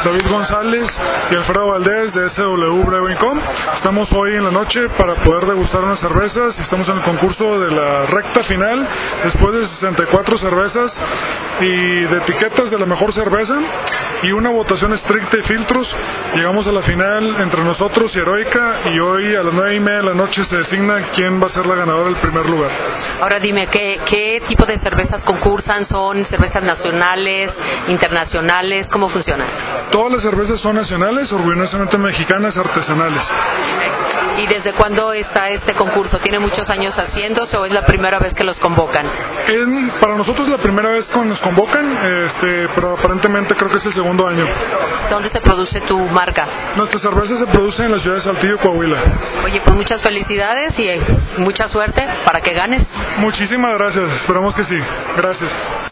David González y Alfredo Valdés de SW Brewing Com. Estamos hoy en la noche para poder degustar unas cervezas y estamos en el concurso de la recta final después de 64 cervezas y de etiquetas de la mejor cerveza y una votación estricta y filtros. Llegamos a la final entre nosotros y Heroica y hoy a las 9:30 de la noche se designa quién va a ser la ganadora del primer lugar. Ahora dime, ¿qué tipo de cervezas concursan? ¿Son cervezas nacionales, internacionales? ¿Cómo funciona? Todas las cervezas son nacionales, orgullosamente mexicanas, artesanales. ¿Y desde cuándo está este concurso? ¿Tiene muchos años haciéndose o es la primera vez que los convocan? Para nosotros es la primera vez que nos convocan, pero aparentemente creo que es el segundo año. ¿Dónde se produce tu marca? Nuestra cerveza se produce en la ciudad de Saltillo, Coahuila. Oye, pues muchas felicidades y mucha suerte para que ganes. Muchísimas gracias, esperamos que sí. Gracias.